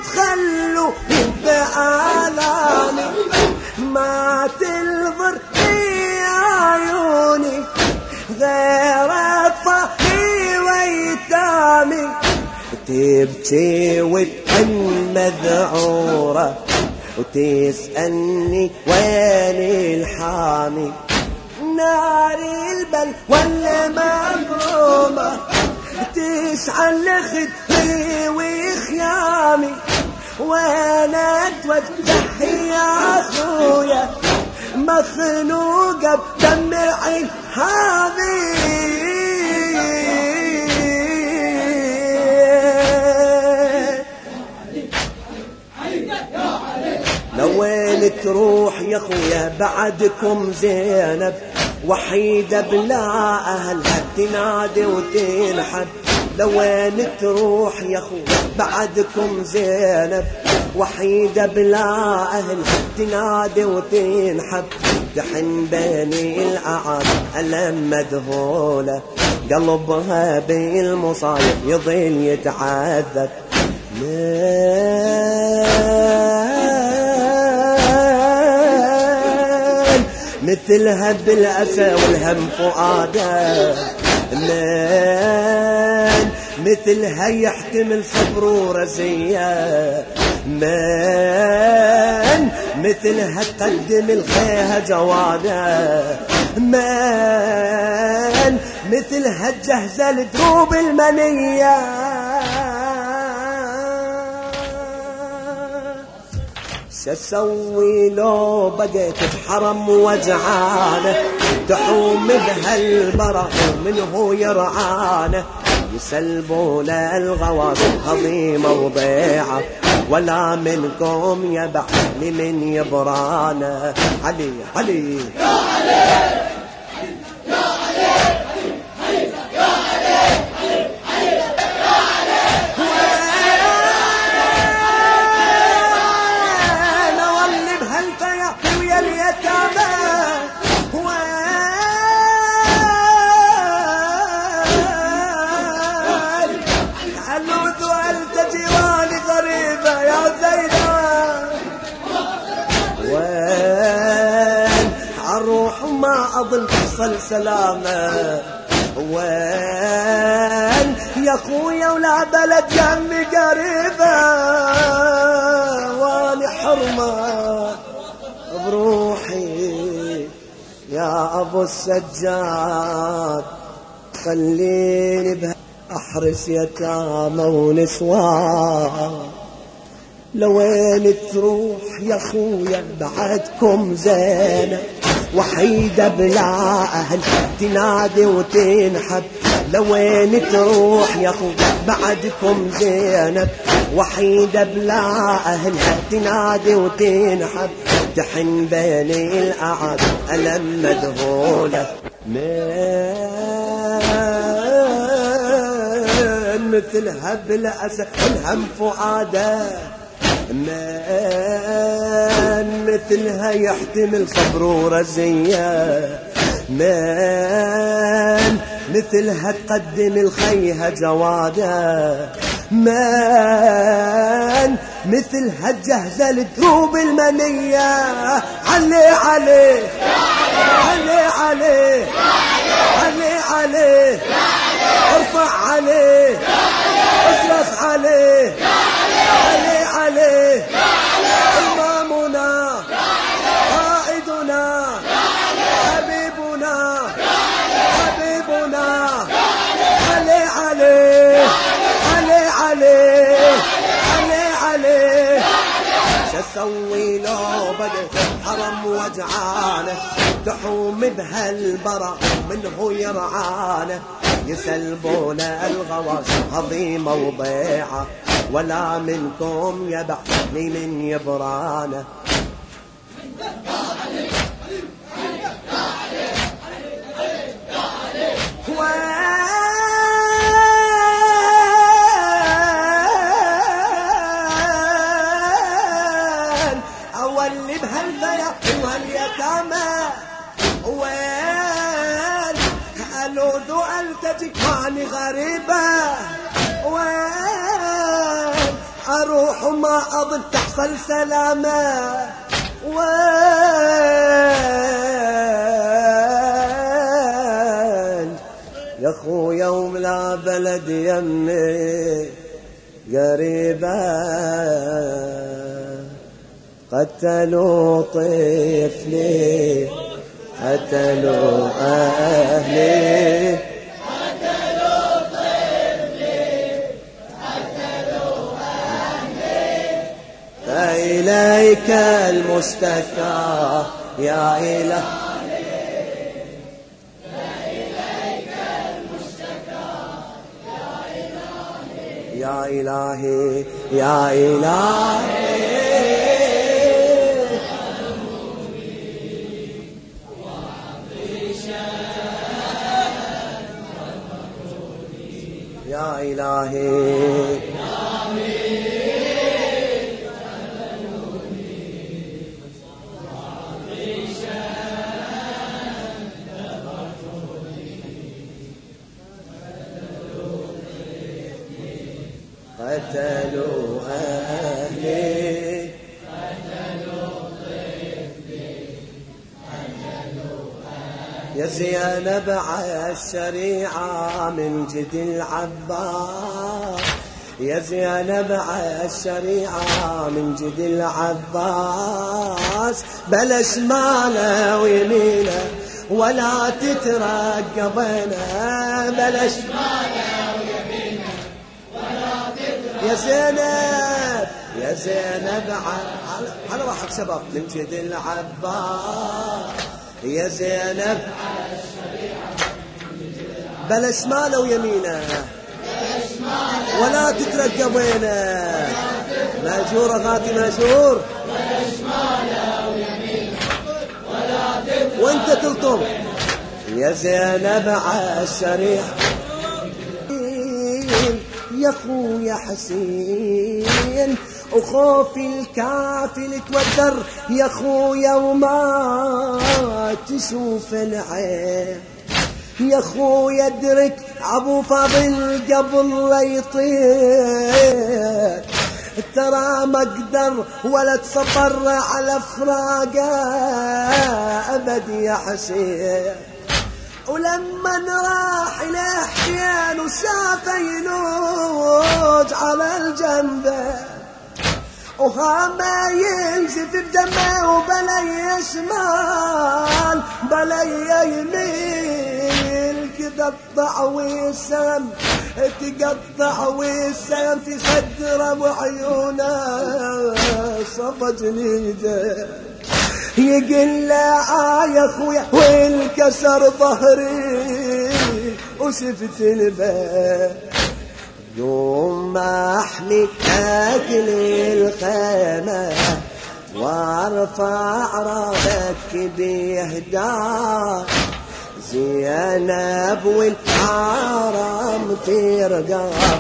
تخلوا بآلامي ما تنظر في عيوني غير أطفالي ويتامي تبكي وتحن مذعورة وتسألني وين الحامي ناري البل ولا مبرومة تشعل خدري وخيامي وانا اتوجه يا اخويا مخنوقة بدمعي هذه لوين تروح يا خويا بعدكم زينب وحيدة بلا أهلها تنادي وتنحب لوين تروح يا خويا بعدكم زينب وحيدة بلا أهلها تنادي وتنحب دحين بيني الأعاد ألم مذهولة قلبها بالمصايب يظل يتعذب مثلها بالأسى والهم فؤاده من مثلها يحتمل صبر ورزية من مثلها تقدم الخيها جواده من مثلها تجهز لدروب المنية شسوي لو بقيت بحرم وجعانه تحوم بهالبرى منه يرعانه يسلبون الغواص هضيمة وضيعة ولا منكم يبع لمن يبرانه علي علي يا علي أظن تحصل سلامة وين يا خويا ولا بلد جنبي قريبة واني حرمة بروحي يا أبو السجاد خليني بها أحرس يتامى ونسوان لوين تروح يا خويا بعدكم زينة وحيدة بلا أهل تنادي وتنحب لوين تروح يا خويا بعدكم زينب وحيدة بلا أهل تنادي وتنحب تحن بيني الأعاد ألم مذهولة من مثلها بالأسى الهم فؤاده من مثلها يحتمل صبر ورزية من مثلها تقدم الخيها جواده من مثلها تجهز لدروب المنية علي علي علي علي علي علي ارفع عليه اصرخ عليه علي عليه إمامنا قائدنا حبيبنا حبيبنا علي عليه علي عليه علي عليه شسوي لو بدت حرم وجعانه تحوم بهالبرى منه يرعانه يسلبون الغواص هضيمة وضيعة ولا منكم يبع من يبرانه وين أولي بهالفيا واليتامى وين ألوذ ألتجي ماني غريبة وين أروح وما أظن تحصل سلامة وين يا خويا وملا بلد يمي قريبة قتلوا طفلي قتلوا أهلي قتلوا طفلي قتلوا أهلي فإليك المشتكى يا إله يا إلهي يا إلهي يا إلهي قتلوا أهلي يا زينب على الشريعة من جد العباس يا زينب على الشريعة من جد العباس بلا شماله ويمينه ولا تترقبنا بلا شماله ويمينه ولا تترقبنا يا زينب على راحة شباب من جد العباس يا زينب بلا شماله ويمينه ولا تترقبينه ماجور غاتي ماجور بلا شماله ويمينه ولا تترقبنا وانت تلطم يا زينب عالشريعة يا خويا حسين وخوفي الكافل توتر يا خويا وما تشوف العين يا خويا ادرك ابو فاضل قبل لا يطير ترى ما اقدر ولا تصبر على فراقه ابد يا حسين ولما راح له حسين وشاف ينوج على الجنبه وهما ينزف بدمه وبلا يشمال بلا يميل تقطع وسام تقطع وسام في صدره وعيونه صفى جليده يقول له يا خويا والكسر ظهري وشفت الباب يوم ما احمي اكل الخيمه وارفع راسك بيهدار زينب والحرم ترقب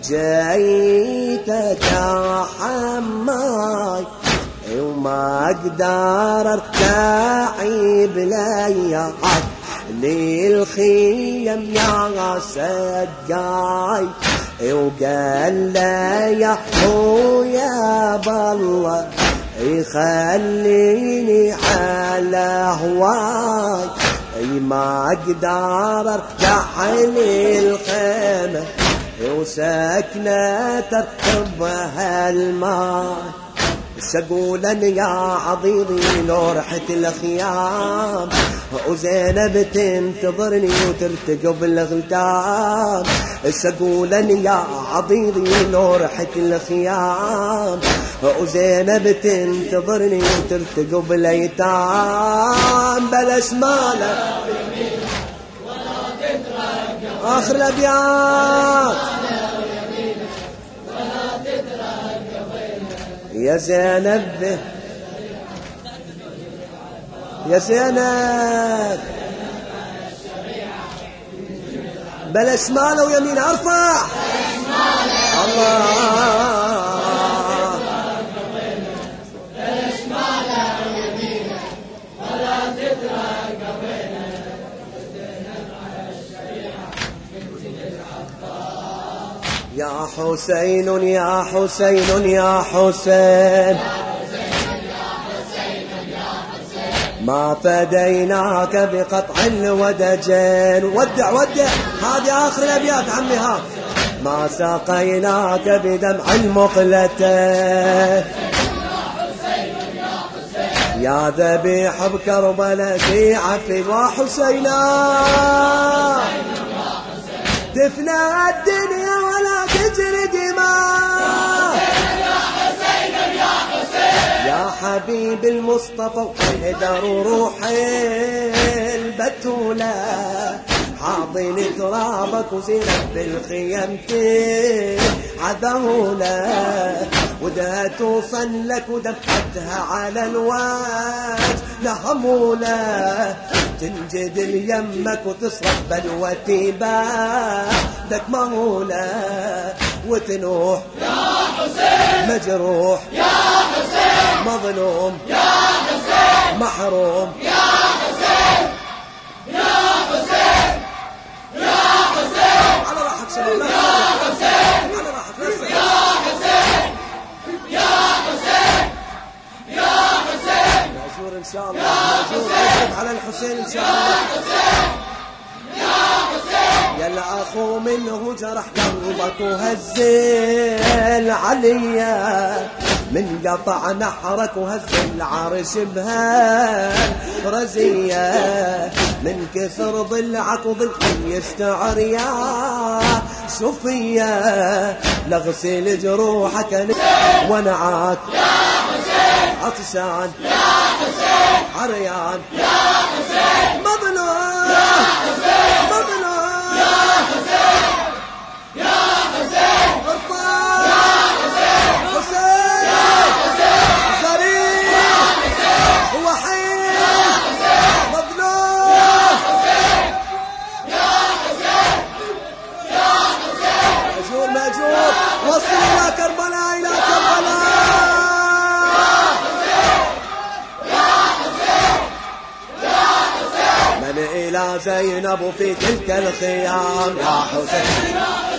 جيتك يا حماي وما اقدر ارتاع بلياك للخيم يا سجاي وقال له يا خويا بالله يخليني على هواي ما اقدر ارجع للخيمه وسكنه تركبها الماء شقولا يا عضيضي لو رحت الخيام وزينب تنتظرني وترتقب الغلدان شقولا يا عضيضي لو رحت الخيام وزينب تنتظرني وترتقب الايتام بلاش ماله اخر الابيات يا زينب يا زينب بلا شمال ويمين ارفع الله يا حسين يا حسين يا حسين ما فديناك بقطع الودجين. ودع هذه آخر الأبيات عمي ها. ما سقيناك بدمع المقلتين يا ذبيح بكربلاء في عفي وحسينا تفنى الدنيا ولا تجري دماء يا حبيب المصطفى وحيدر روحي البتولة حاضن ترابك وزينك بالخيم عذهولة وده توصل لك ودفعتها على الوجه لهمولة تنجد اليمك وتصرف بلوتي بعدك مهولة وتنوح يا حسين مجروح يا حسين مظلوم يا حسين محروم يا حسين يا حسين يا حسين على راحتك شباب يا حسين على راحتك يا حسين يا حسين يا حسين مأجور إن شاء الله مأجور يضرب على الحسين إن شاء الله يا حسين يلا أخو منه جرح قلبك وهزل عليا من قطع نحرك وهز العرش بهال رزية من كسر ضلعك وضلعي يستعر يا صفية لغسل جروحك ونعاك يا حسين عطشان يا حسين عريان يا حسين مظلوم يا حسين مظلوم يا حسين يا حسين غرفان يا حسين حسين يا حسين غريب وحيد مظلوم يا حسين يا حسين مأجور وصل إلى كربلاء إلى كربلاء من إلى زينب في تلك الخيام يا حسين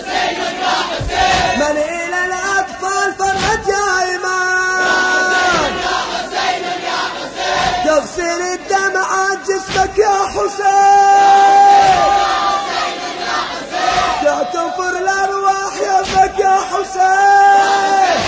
من إلى الأطفال فرحت يا إمام تغسل الدمعات جسمك يا حسين تعتفر الأرواح يمك يا حسين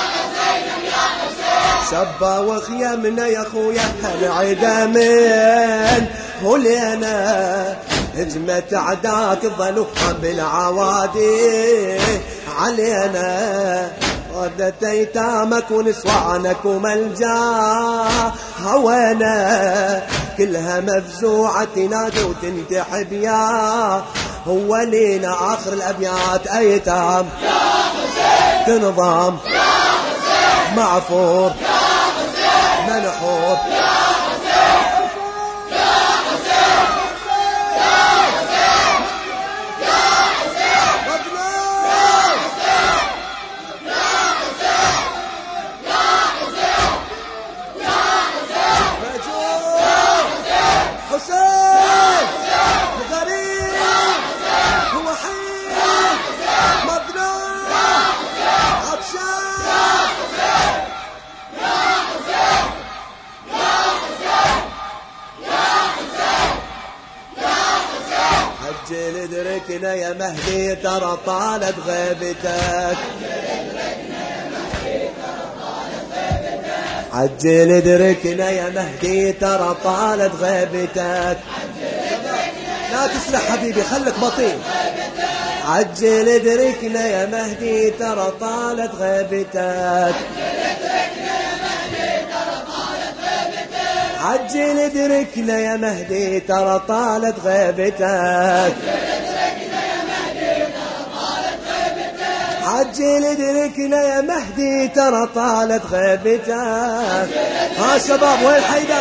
شبا وخيمنا يا خويا هالعدا من هلينا هجمت عداك ظلوها بالعوادي علينا ردت ايتامك ونسوانك وملجا هوانا كلها مفزوعة تنادي وتنتحب يا هو لينا آخر الأبيات أيتام يا حسين تنظام يا حسين معفور يا حسين منحور يا حسين يا حسين يا حسين يا حسين مظلوم مأجور حسين غريب وحيد مظلوم عطشان عجل ادركنا يا مهدي ترى طالت غيبتك عجل ادركنا يا مهدي ترى طالت غيبتك لا تسرح حبيبي خلك بطيء عجل ادركنا يا مهدي ترى طالت غيبتك عجل ادركنا يا مهدي ترى طالت غيبتك عجل ادركنا يا مهدي ترى طالت غيبتك ها شباب وين حيدر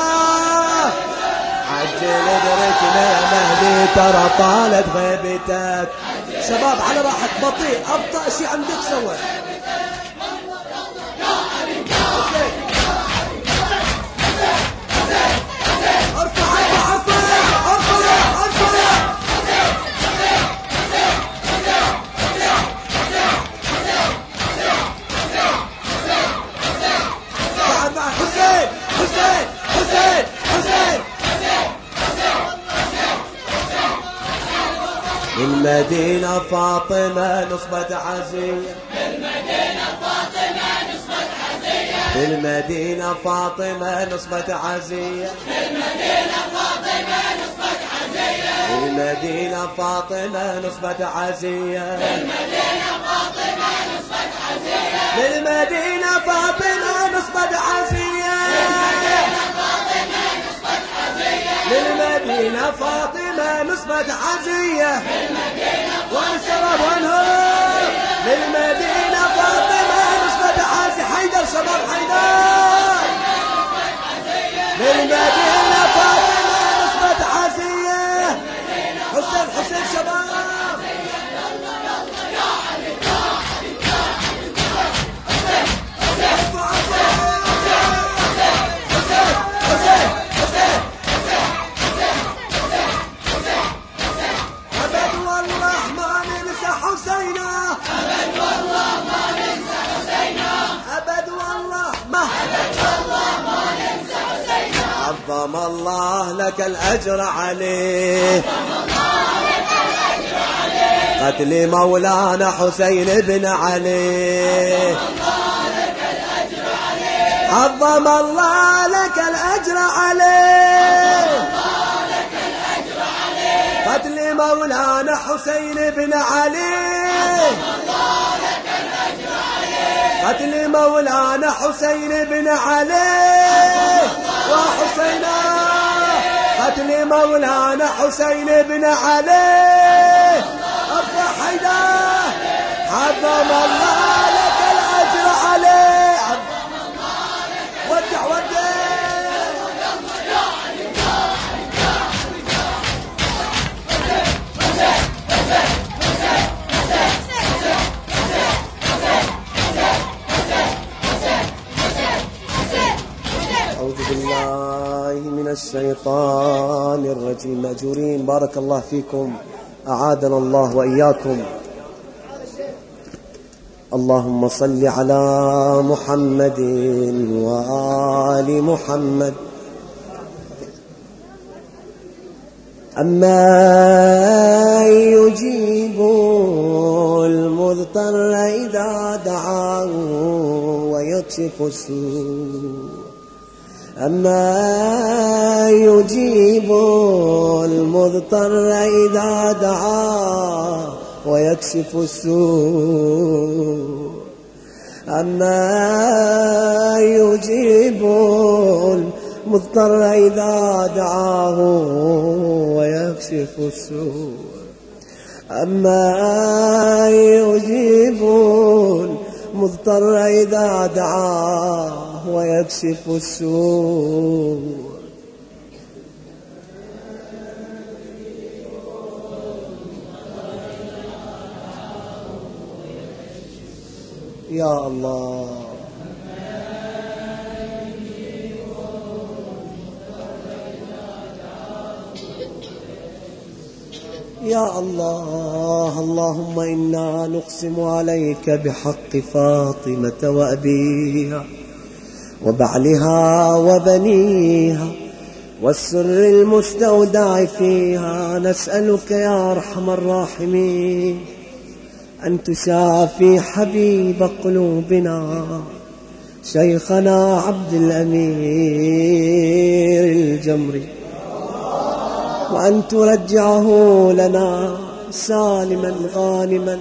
عجل ادركنا يا مهدي ترى طالت غيبتك شباب على راحة بطيء ابطأ شيء عندك سوى بالمدينة فاطمة نصبت عزية بالمدينة فاطمة نصبت عزية بالمدينة فاطمة نصبت عزية بالمدينة فاطمة نصبت عزية بالمدينة فاطمة نصبت عزية وين الشباب وينهم بالمدينة فاطمة نصبت عزية حيدر شباب حيدر بالمدينة فاطمة نصبت عزية حسين شباب عظم الله لك الأجر عليه قتل مولانا حسين بن علي عظم الله لك الأجر عليه قتل مولانا حسين بن علي قتل مولانا حسين بن علي وحسينا قتل مولانا حسين بن علي أبا حيدر عظم الله لك الأجر عليه ودع أعوذ بالله من الشيطان الرجيم مأجورين بارك الله فيكم أعادنا الله وإياكم. اللهم صل على محمد وآل محمد. أما يجيب المضطر إذا دعاه ويكشف السوء أما يجيب المضطر إذا دعاه ويكشف السوء أما يجيب المضطر إذا دعاه ويكشف السوء أما يجيب المضطر إذا دعاه ويكشف السوء يا الله يا الله. اللهم إنا نقسم عليك بحق فاطمة وأبيها وبعلها وبنيها والسر المستودع فيها نسألك يا أرحم الراحمين أن تشافي حبيب قلوبنا شيخنا عبد الأمير الجمري وأن ترجعه لنا سالما غانما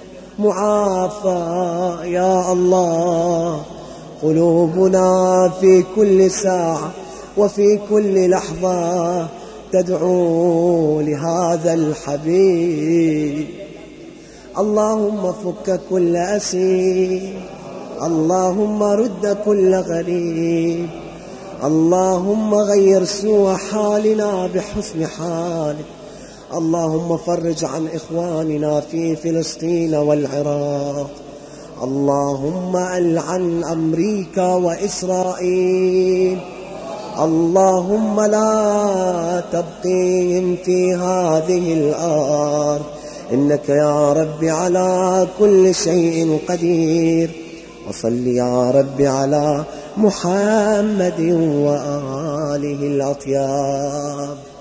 معافى يا الله. قلوبنا في كل ساعة وفي كل لحظة تدعو لهذا الحبيب. اللهم فك كل أسير، اللهم رد كل غريب، اللهم غير سوء حالنا بحسن حالك. اللهم فرج عن إخواننا في فلسطين والعراق. اللهم ألعن أمريكا وإسرائيل. اللهم لا تبقيهم في هذه الأرض إنك يا رب على كل شيء قدير. وصل يا رب على محمد وآله الأطياب.